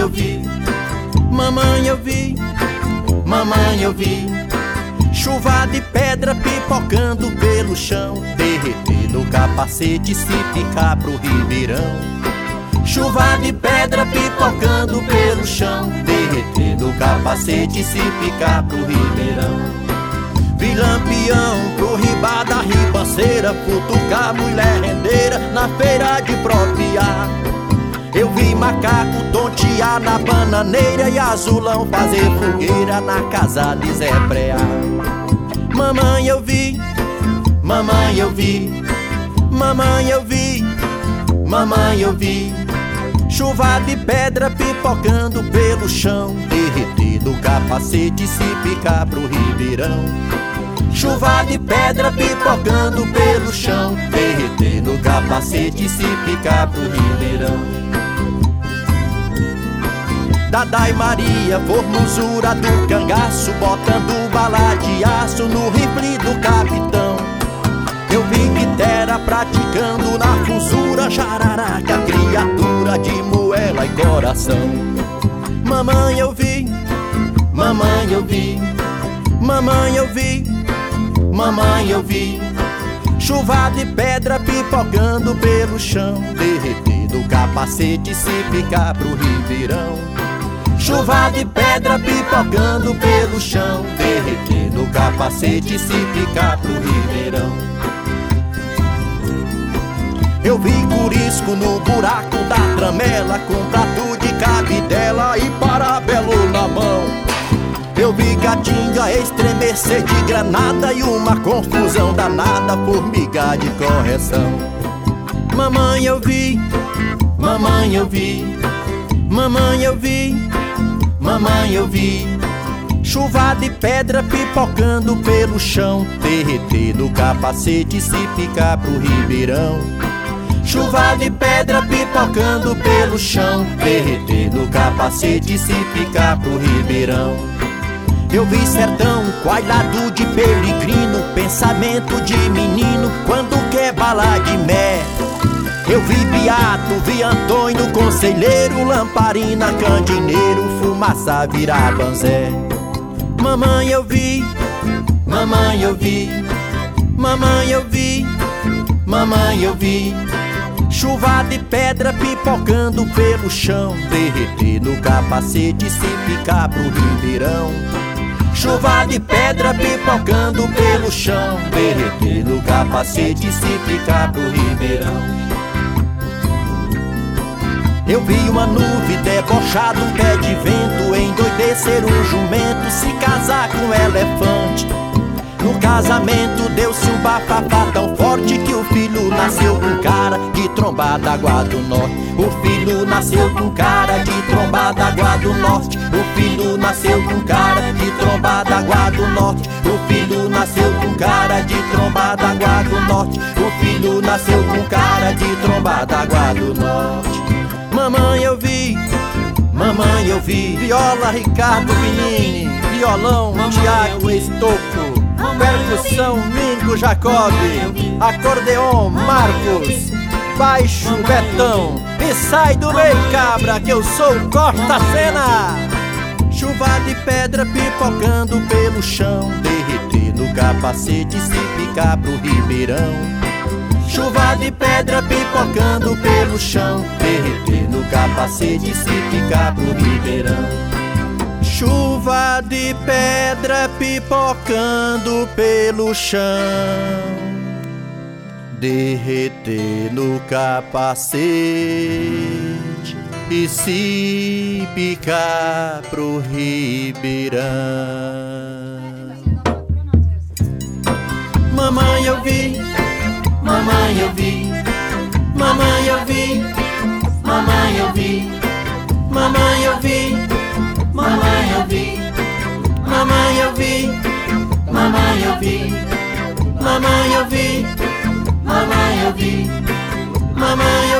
eu vi, mamãe eu vi, mamãe eu vi. Chuva de pedra pipocando pelo chão, derreter no capacete se picar pro ribeirão. Chuva de pedra pipocando pelo chão, derreter no capacete se picar pro ribeirão. Vi lampião pro ribar da ribanceira, futucar mulher rendeira na feira de propiar. Eu vi macaco tontear na bananeira e azulão fazer fogueira na casa de Zé Preá. Mamãe eu vi, mamãe eu vi, mamãe eu vi, mamãe eu vi. Chuva de pedra pipocando pelo chão, derreter no capacete se picar pro ribeirão. Chuva de pedra pipocando pelo chão, derreter no capacete se picar pro ribeirão. Dadai Maria, formosura do cangaço, botando bala de aço no rifle do capitão. Eu vi Quitera praticando na fusura, jararaca, criatura de moela e coração. Mamãe eu vi, mamãe eu vi, mamãe eu vi, mamãe eu vi. Chuva de pedra pipocando pelo chão, derreter do capacete se picar pro ribeirão. Chuva de pedra pipocando pelo chão, derreter no capacete se picar pro ribeirão. Eu vi curisco no buraco da tramela, com prato de cabidela e parabelo na mão. Eu vi Caatinga estremecer de granada e uma confusão danada, formiga de correção. Mamãe eu vi, mamãe eu vi, mamãe eu vi, mamãe eu vi. Chuva de pedra pipocando pelo chão, derreter no capacete se picar pro ribeirão. Chuva de pedra pipocando pelo chão, derreter no capacete se picar pro ribeirão. Eu vi sertão coalhado de peregrino, pensamento de menino quando quer bala de mé. Eu vi Beato, vi Antônio Conselheiro, lamparina, candineiro, fumaça virar banzé. Mamãe eu vi, mamãe eu vi, mamãe eu vi, mamãe eu vi. Chuva de pedra pipocando pelo chão, derreter no capacete se picar pro ribeirão. Chuva de pedra pipocando pelo chão, derreter no capacete se picar pro ribeirão. Eu vi uma nuvem debochada, um pé de vento, endoidecer um jumento, se casar com um elefante. No casamento deu-se um bafafá tão forte que o filho nasceu com cara de tromba d'água do norte. O filho nasceu com cara de tromba d'água do norte. O filho nasceu com cara de tromba d'água do norte. O filho nasceu com cara de tromba d'água do norte. O filho nasceu com cara de tromba d'água do norte. Mamãe eu vi, mamãe eu vi. Viola Ricardo Vinini, violão Tiago Estocco, percussão Mingo Jacob, acordeon Marcos, baixo Betão. E sai do meio, cabra, que eu sou o corta-cena. Chuva de pedra pipocando pelo chão, derreter no capacete se picar pro ribeirão. Chuva de pedra pipocando pelo chão, derreter no capacete se picar pro ribeirão. Chuva de pedra pipocando pelo chão, derreter no capacete e se picar pro ribeirão. Mamãe eu vi, mamãe eu vi, mamãe eu vi, mamãe eu vi, mamãe eu vi, mamãe eu vi, mamãe eu vi, mamãe eu vi, mamãe eu vi, mamãe eu vi, mamãe